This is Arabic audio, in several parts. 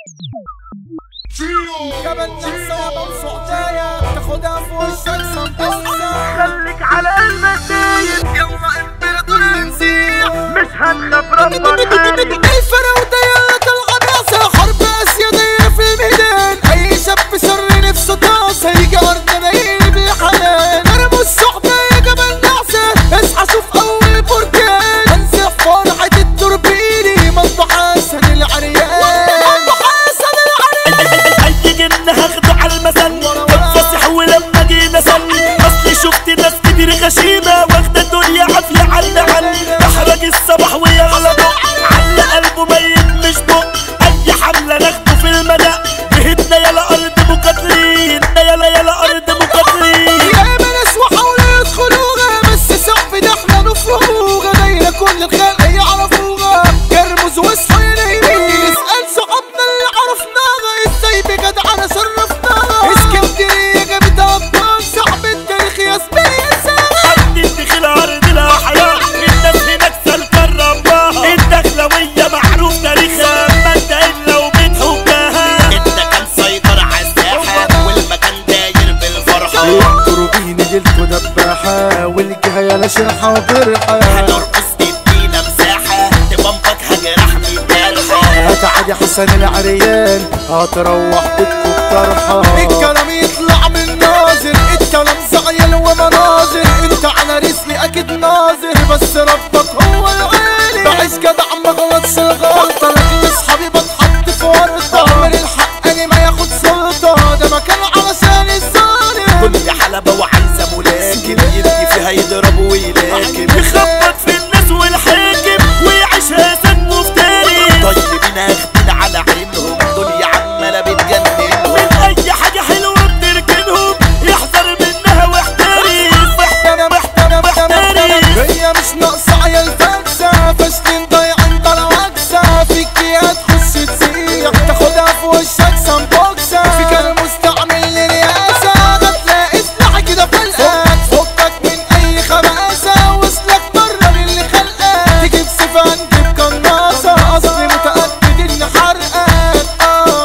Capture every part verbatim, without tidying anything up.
جبل نحسابة وسعدايا تاخدها في وشك سمبوسة. خليك على المسايد يلا امبراطور نسيح مش هتخاف ربك حالي. الفراودة يلا الغباسة حرب اسيا دايرة في الميدان. اي شاب شر نفسه طاسة يجي ارض نايل بالحنان. ارموا الصحبة يا جبل نحسة اصحى شوف اول بركان. انزل فرحة التوربيني مطبخ حسن العريان. مطبخ حسن العريان اي جن هاخده على المسن بتفسح ولما جينا سن. اصلي شفت ناس كتير غشيمة واخدة الدنيا عافية عنا عن. احرج الصباح ويلا دق على قلبه ميت مش بق. اي حملة ناخده في المدى بهدنا يلا ارض مقاتلين. يلا يلا ارض مقاتلين. يا ناس وحاولوا يدخلوها بس صعب ده احنا نفرغوها. دايرة كل الخلق يعرفوها كرمز واصحوا يا نايمين. اسأل صحابنا اللي عرفناها ازاي بجدع انا شرفناها. اسكندرية جابتها ابطال صاحب التاريخ يا زميلي سنة. عندي دخل ارض الاحياء الناس هناك سالكة الرباها. الدخلوية معروف تاريخها اما انت الا وبتحكاها. انت كان سيطر عالساحة والمكان داير بالفرحة. التوربين جلكوا دباحة والجهة يا شرحة وبرحة. هنرقص تدينا مساحة تبنبك هجرح بالجرحة. هتعدي حسن العريان هتروح بيتكم بطرحة. الكلام يطلع من ناظر الكلام زعيل ومناظر. انت على رسلي اكيد ناظر بس ربك هو العالي. بعيش جدع ما غلطش الغلطة لكن اصحابي بتحط في ورطة. عمر الحق انا ما ياخد سلطة ده مكان علشان الظالم. كل حلبة وعايزة ملاكم يبكي فيها يضرب ويلاكم. يخبط في الناس والحاكم ويعيشها سد مفتري. طيبين اخدين على عينهم دنيا عمالة بتجننهم. من اي حاجة حلوة بتركنهم يحذر منها واحتري. محترم محترم محترم. هي مش ناقصة عيال فاكسة فاشلين ضايعين بلا وكسة. فيك هتخش تسيح تاخدها في وشك سمبوكسة. في كلام مستعمل للرئاسة هتلاقي سلاح كده فلقك. فكك من اي خباثة وصلك بره من اللي خلقك. تجيب سيفة نجيب قناصة اصلي متأكد ان حرقك اه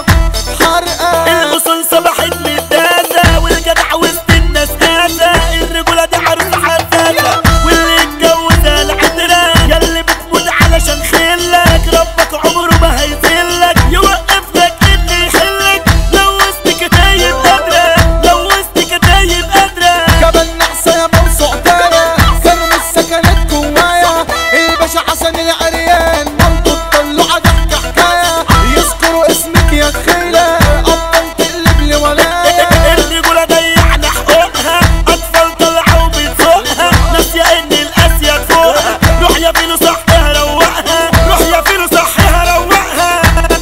حرقك. الاصول صبحت متازة والجدع وسط الناس قاسة. الرجولة دي عروسة حساسة واللي اتجوزها العترة. ياللي بتموت علشان خلك ربك عمره ما هيذلك. يوقف لك اللي يحلك لو وسط كتايب قادرة. لو وسط كتايب قادرة. جبل نحسة يا موسوع دايا كرم السكنات جوايا. الباشا حسن العريان منطق طلعة ضحكة حكاية. يذكروا اسمك يا تخيلة أبطال تقلب لي ولاية. الرجولة ضيعنا حقوقها أطفال طلعوا بتسوقها. ناسية إن الأسياد فوقها. روح يا فيلو صحيها روقها. روح يا فيلو صحيها روقها.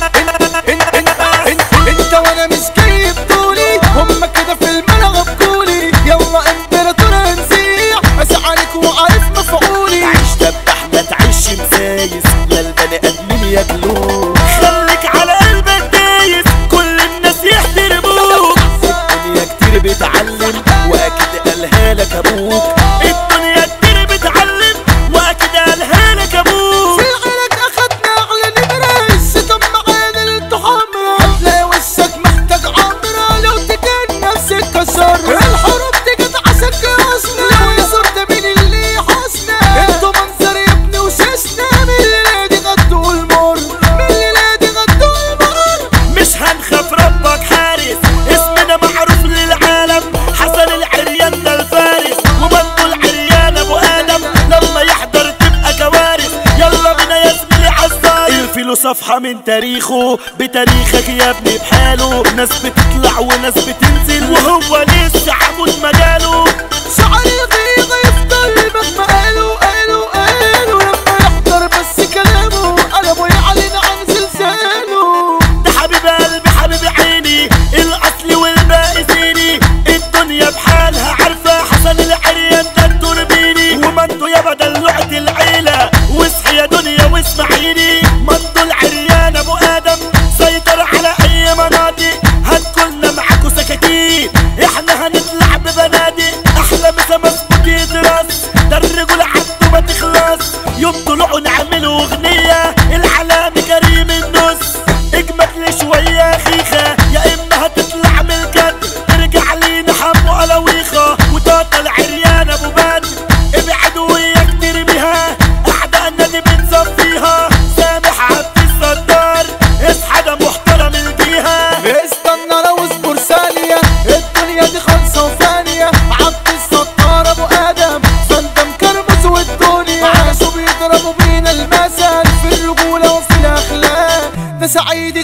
انت وانا مش جايب طولي هما كده في الملعب كولي. يلا امبراطور نسيح اسعارك وعارف مفعولي. عيش دبح ما تعيش مسايس لا البني ادمين ياكلوك. خليك على قلبك دايس كل الناس يحترموك. الدنيا كتير بتعلم واكيد قالها لك ابوك. الدنيا كتير بتعلم وأكيد قالها لك أبوك. في العلاج اخدنا على نمرة الشيطان معانا ليلته حمرا. هتلاقي وشك محتاج عمرة لو تكون نفسك كسر. الحروب دي جت عشان كاسنا لو يصر ده مين اللي يحاسنا. انتوا منظر يا ابني وشاشنا من الليلة دي غدوا المر. من الليلة دي غدوا المر. مش هنخاف ربك حارس اسمنا معروف للعالم. حسن العريان ده الفارس وبنته العريان ابو ادم. لما يحضر تبقى كوارث. يلا بينا يا زميلي عالصاير. الفيلو صفحة من تاريخه بتاريخك يا ابني بحاله. ناس بتطلع وناس بتنزل وهو لسه عمود مجاله. شعري يغيظ يفضل مهما قالوا قالوا قالوا. لما يحضر بس كلامه قلبه يعلن عن زلزاله. ده حبيب قلبي حبيب عيني الاصل والباقي زيني. الدنيا بحالها عارفة حسن العريان ده التوربيني. ومنتو يا بدل لعت العيلة واصحي يا دنيا واسمعيني. منتو العريان ابو ادم سيطر على اي مناطق. هتكلنا معاكوا سكاكين احنا هنطلع ببنادق. احلى مسا مسكوت يدرس ده الرجولة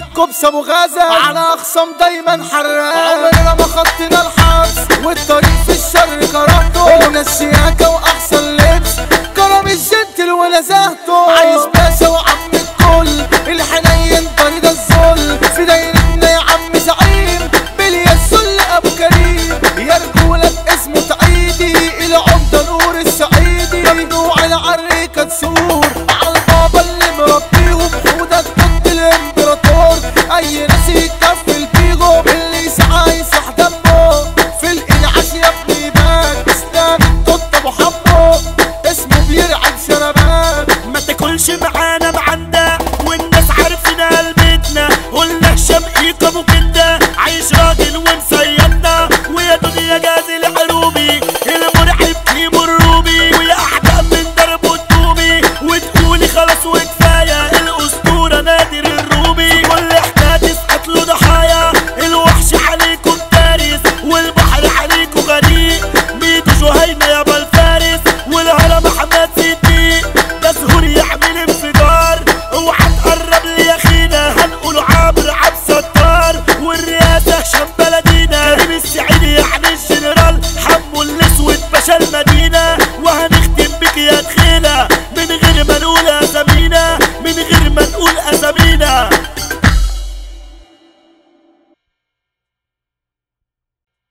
كبس ابو غازة على اخصام دايما حراق. عمرنا ما خطينا الحبس والطريق في الشر كرهته. قلنا الشياكة واحسن لبس كرم الجنتل ونزهته. عايز باشا وعم الكل الحنين طريق الظل في دايرتنا يا عم زعيم باليسل ابو كريم. يا رجولة اسمه تعيدي العمدة نور السعيدي. ممنوع العريكة تسور عالبابا اللي مربيهم وده ضد الامبراطور. اي ناس يكفي